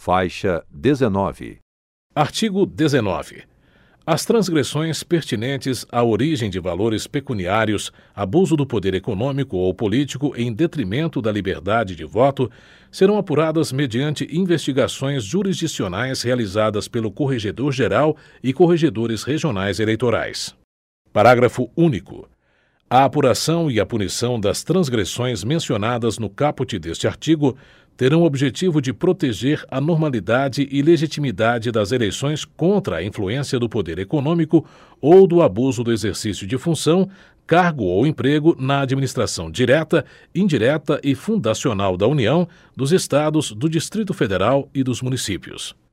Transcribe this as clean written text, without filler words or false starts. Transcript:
Faixa 19. Artigo 19. As transgressões pertinentes à origem de valores pecuniários, abuso do poder econômico ou político em detrimento da liberdade de voto, serão apuradas mediante investigações jurisdicionais realizadas pelo Corregedor-Geral e corregedores regionais eleitorais. Parágrafo único. A apuração e a punição das transgressões mencionadas no caput deste artigo terão o objetivo de proteger a normalidade e legitimidade das eleições contra a influência do poder econômico ou do abuso do exercício de função, cargo ou emprego na administração direta, indireta e fundacional da União, dos Estados, do Distrito Federal e dos municípios.